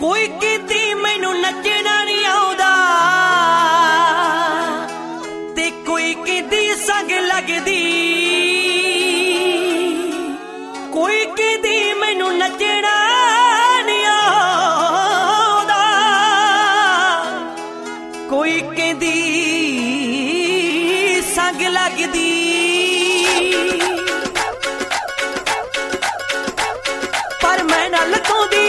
कोई कहती मैनू नचना नहीं आउंदा ते कोई कहती संग लगदी। कोई कहती मैनू नचना नहीं आउंदा, कोई कहती संग लगदी।